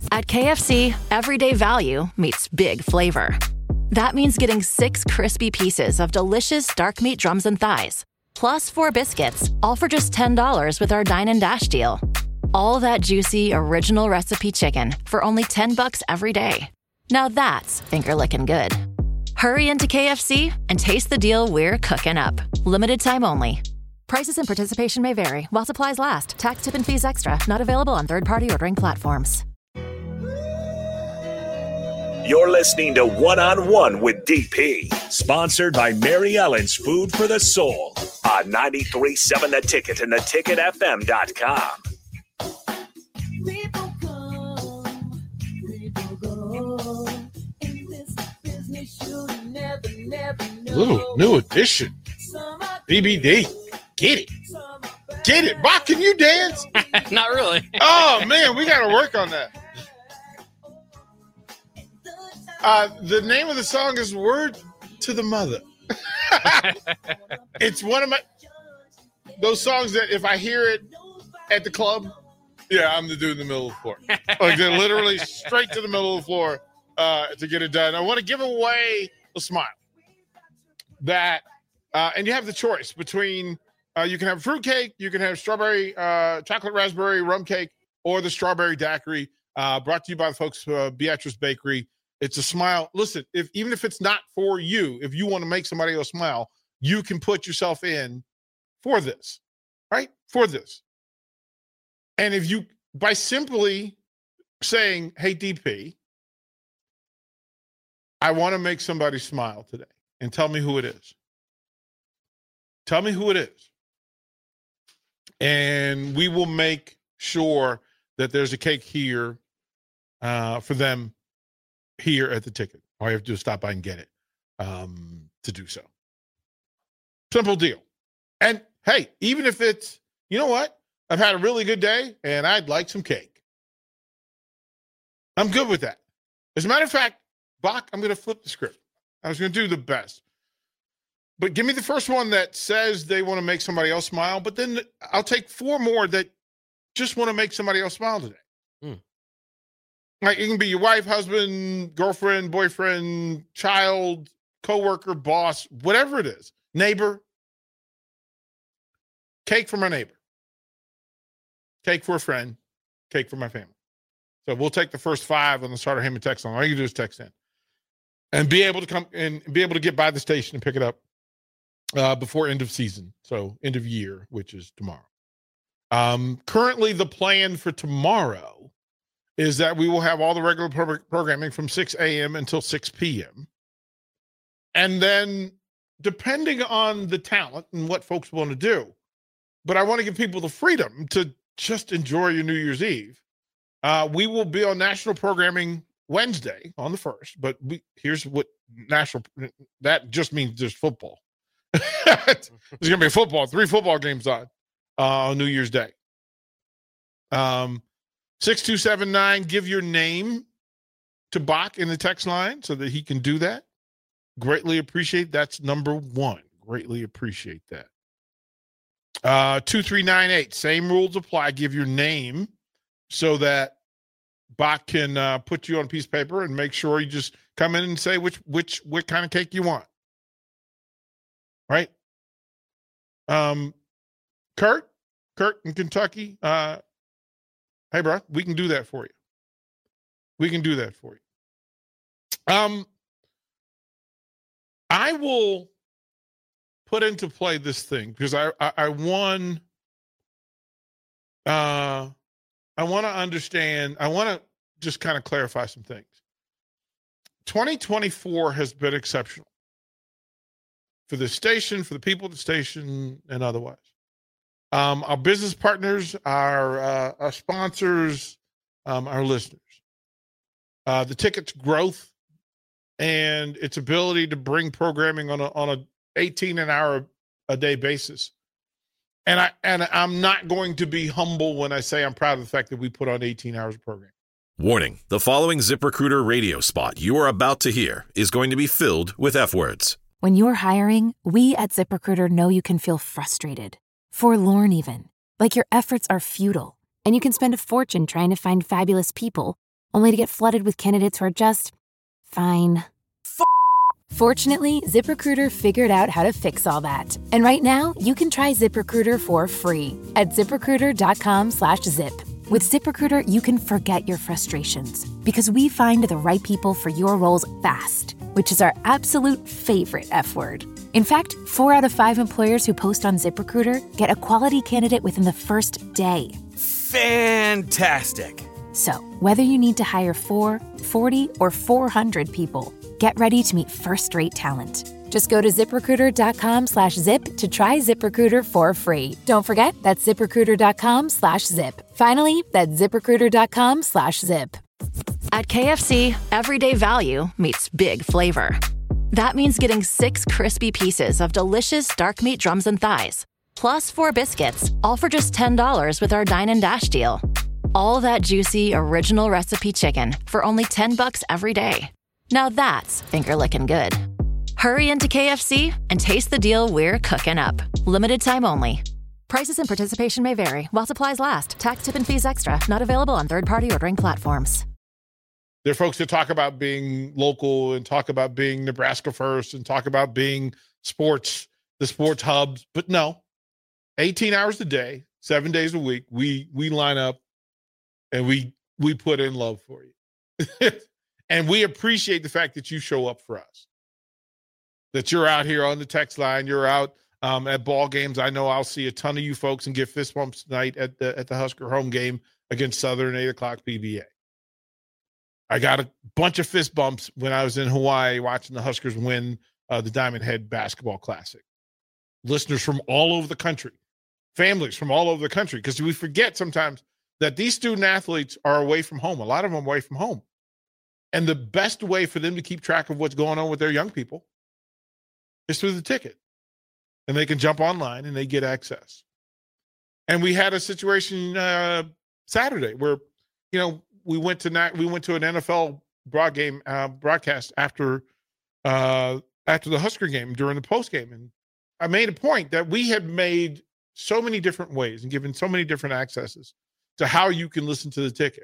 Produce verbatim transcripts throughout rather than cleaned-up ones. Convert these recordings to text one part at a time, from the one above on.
At K F C, everyday value meets big flavor. That means getting six crispy pieces of delicious dark meat drums and thighs, plus four biscuits, all for just ten dollars with our Dine and Dash deal. All that juicy, original recipe chicken for only ten bucks every day. Now that's finger-licking good. Hurry into K F C and taste the deal we're cooking up. Limited time only. Prices and participation may vary while supplies last. Tax, tip, and fees extra. Not available on third-party ordering platforms. You're listening to One-on-One with D P, sponsored by Mary Ellen's Food for the Soul on ninety-three point seven The Ticket and the ticket f m dot com. People come, people go. In this business, you'll never, never know. Little new edition. B B D. Get it. Get it. Bob, can you dance? Not really. Oh, man, we got to work on that. Uh, the name of the song is Word to the Mother. It's one of my, those songs that if I hear it at the club, yeah, I'm the dude in the middle of the floor. Like they're literally straight to the middle of the floor uh, to get it done. I want to give away a smile. That, uh, and you have the choice between, uh, you can have fruit cake, you can have strawberry, uh, chocolate raspberry rum cake, or the strawberry daiquiri, uh, brought to you by the folks at uh, Beatrice Bakery. It's a smile. Listen, if even if it's not for you, if you want to make somebody else smile, you can put yourself in for this, right? For this. And if you, by simply saying, hey, D P, I want to make somebody smile today, and tell me who it is. Tell me who it is. And we will make sure that there's a cake here uh, for them here at the Ticket. All you have to do is stop by and get it um, to do so. Simple deal. And hey, even if it's, you know what? I've had a really good day and I'd like some cake. I'm good with that. As a matter of fact, Bach, I'm going to flip the script. I was going to do the best. But give me the first one that says they want to make somebody else smile, but then I'll take four more that just want to make somebody else smile today. Hmm. Like it can be your wife, husband, girlfriend, boyfriend, child, coworker, boss, whatever it is, neighbor. Cake for my neighbor. Cake for a friend. Cake for my family. So we'll take the first five on the Starter Heyman text line. All you do is text in. And be able to come and be able to get by the station and pick it up uh, before end of season. So end of year, which is tomorrow. Um, currently, the plan for tomorrow is that we will have all the regular pro- programming from six a.m. until six p.m. And then, depending on the talent and what folks want to do, but I want to give people the freedom to just enjoy your New Year's Eve. Uh, we will be on national programming Wednesday on the first, but we, here's what national, that just means there's football. There's going to be football, three football games on uh, on New Year's Day. Um, six two seven nine, give your name to Bach in the text line so that he can do that. Greatly appreciate. That's number one. Greatly appreciate that. Uh, two three nine eight, same rules apply. Give your name so that Bach can uh, put you on a piece of paper and make sure you just come in and say which which what kind of cake you want. Right? Um, Kurt, Kurt in Kentucky. Uh, hey, bro, we can do that for you. We can do that for you. Um, I will put into play this thing because I I, I won. Uh, I want to understand. I want to just kind of clarify some things. twenty twenty-four has been exceptional for the station, for the people at the station, and otherwise. Um, our business partners, our, uh, our sponsors, um, our listeners. Uh, the Ticket's growth and its ability to bring programming on a on a eighteen an hour a day basis. And I and I'm not going to be humble when I say I'm proud of the fact that we put on eighteen hours of programming. Warning, the following ZipRecruiter radio spot you are about to hear is going to be filled with F words. When you're hiring, we at ZipRecruiter know you can feel frustrated, forlorn even, like your efforts are futile, and you can spend a fortune trying to find fabulous people only to get flooded with candidates who are just fine. Fortunately, ZipRecruiter figured out how to fix all that. And right now, you can try ZipRecruiter for free at ZipRecruiter.com slash zip. With ZipRecruiter, you can forget your frustrations because we find the right people for your roles fast, which is our absolute favorite F word. In fact, four out of five employers who post on ZipRecruiter get a quality candidate within the first day. Fantastic. So, whether you need to hire four, forty, or four hundred people, get ready to meet first-rate talent. Just go to ZipRecruiter.com slash zip to try ZipRecruiter for free. Don't forget, that's ZipRecruiter.com slash zip. Finally, that's ZipRecruiter.com slash zip. At K F C, everyday value meets big flavor. That means getting six crispy pieces of delicious dark meat drums and thighs, plus four biscuits, all for just ten dollars with our Dine and Dash deal. All that juicy, original recipe chicken for only ten bucks every day. Now that's finger-licking good. Hurry into K F C and taste the deal we're cooking up. Limited time only. Prices and participation may vary while supplies last. Tax, tip, and fees extra. Not available on third-party ordering platforms. There are folks that talk about being local and talk about being Nebraska first and talk about being sports, the sports hubs. But no, eighteen hours a day, seven days a week, we we line up and we we put in love for you. And we appreciate the fact that you show up for us, that you're out here on the text line, you're out um, at ball games. I know I'll see a ton of you folks and get fist bumps tonight at the at the Husker home game against Southern, eight o'clock P B A. I got a bunch of fist bumps when I was in Hawaii watching the Huskers win uh, the Diamond Head Basketball Classic. Listeners from all over the country, families from all over the country, because we forget sometimes that these student athletes are away from home. A lot of them away from home. And the best way for them to keep track of what's going on with their young people is through the ticket. And they can jump online and they get access. And we had a situation uh, Saturday where, you know, we went to not, we went to an N F L broad game uh, broadcast after uh, after the Husker game during the post game, and I made a point that we had made so many different ways and given so many different accesses to how you can listen to the ticket.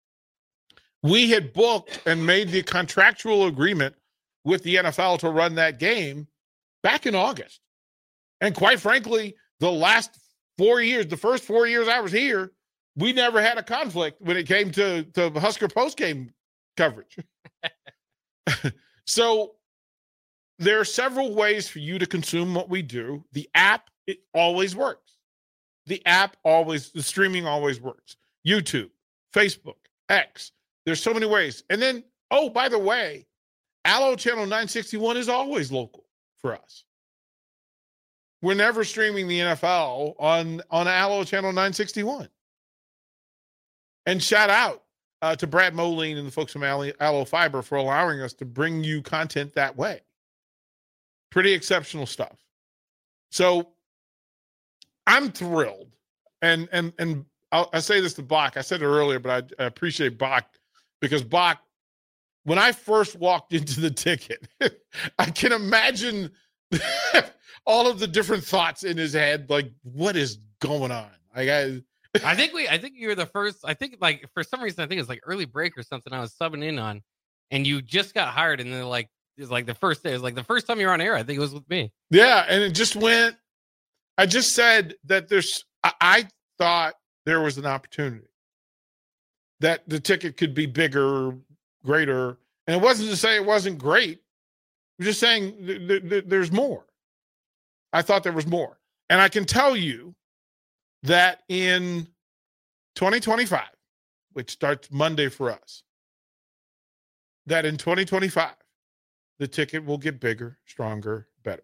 We had booked and made the contractual agreement with the N F L to run that game back in August, and quite frankly, the last four years, the first four years I was here, we never had a conflict when it came to, to Husker postgame coverage. So there are several ways for you to consume what we do. The app, it always works. The app always, the streaming always works. YouTube, Facebook, X. There's so many ways. And then, oh, by the way, Allo Channel nine sixty-one is always local for us. We're never streaming the N F L on, on Allo Channel nine sixty-one. And shout out uh, to Brad Moline and the folks from Allo Fiber for allowing us to bring you content that way. Pretty exceptional stuff. So I'm thrilled. And and and I'll, I say this to Bach. I said it earlier, but I, I appreciate Bach because Bach, when I first walked into the ticket, I can imagine all of the different thoughts in his head. Like, what is going on? Like, I, I think we, I think you were the first, I think like, for some reason, I think it's like early break or something I was subbing in on, and you just got hired. And then like, it was like the first day, it was like the first time you were on air. I think it was with me. Yeah. And it just went, I just said that there's, I, I thought there was an opportunity that the ticket could be bigger, greater. And it wasn't to say it wasn't great. I'm just saying th- th- th- there's more. I thought there was more. And I can tell you that in twenty twenty-five, which starts Monday for us, that in twenty twenty-five, the ticket will get bigger, stronger, better.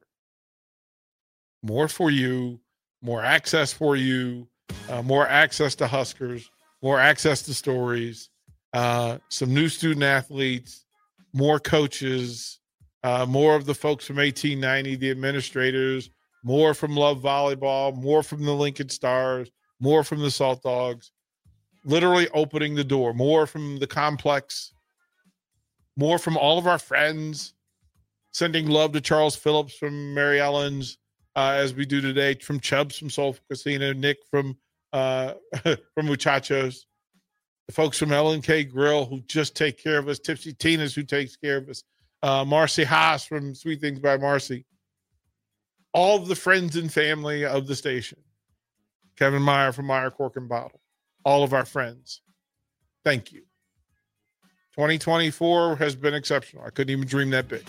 More for you, more access for you, uh, more access to Huskers, more access to stories, uh, some new student athletes, more coaches, uh, more of the folks from eighteen ninety, the administrators, more from Love Volleyball, more from the Lincoln Stars, more from the Salt Dogs, literally opening the door, more from the complex, more from all of our friends, sending love to Charles Phillips from Mary Ellen's, uh, as we do today, from Chubbs from Soulful Casino, Nick from uh, from Muchachos. the folks from L and K Grill who just take care of us, Tipsy Tina's who takes care of us, uh, Marcy Haas from Sweet Things by Marcy, all of the friends and family of the station, Kevin Meyer from Meyer Cork and Bottle, all of our friends. Thank you. twenty twenty-four has been exceptional. I couldn't even dream that big.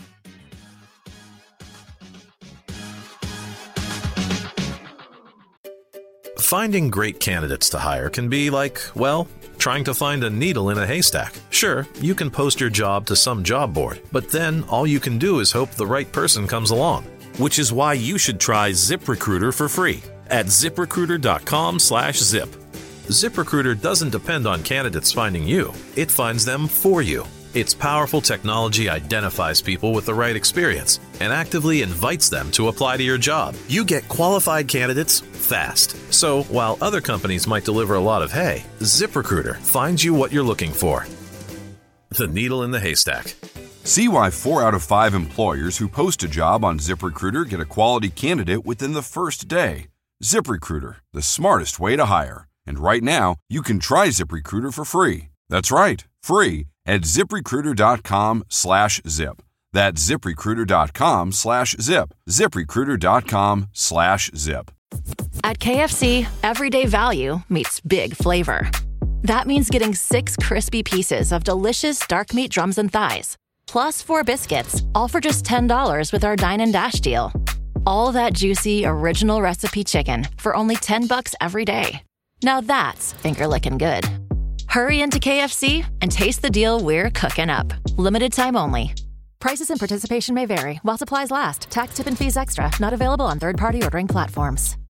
Finding great candidates to hire can be like, well, trying to find a needle in a haystack. Sure, you can post your job to some job board, but then all you can do is hope the right person comes along. Which is why you should try ZipRecruiter for free at ZipRecruiter.com slash zip. ZipRecruiter doesn't depend on candidates finding you. It finds them for you. Its powerful technology identifies people with the right experience and actively invites them to apply to your job. You get qualified candidates fast. So while other companies might deliver a lot of hay, ZipRecruiter finds you what you're looking for. The needle in the haystack. See why four out of five employers who post a job on ZipRecruiter get a quality candidate within the first day. ZipRecruiter, the smartest way to hire. And right now, you can try ZipRecruiter for free. That's right, free at ZipRecruiter.com slash zip. That's ZipRecruiter.com slash zip. ZipRecruiter.com slash zip. At K F C, everyday value meets big flavor. That means getting six crispy pieces of delicious dark meat drums and thighs, plus four biscuits, all for just ten dollars with our Dine and Dash deal. All that juicy, original recipe chicken for only ten bucks every day. Now that's finger-licking good. Hurry into K F C and taste the deal we're cooking up. Limited time only. Prices and participation may vary while supplies last. Tax, tip, and fees extra. Not available on third-party ordering platforms.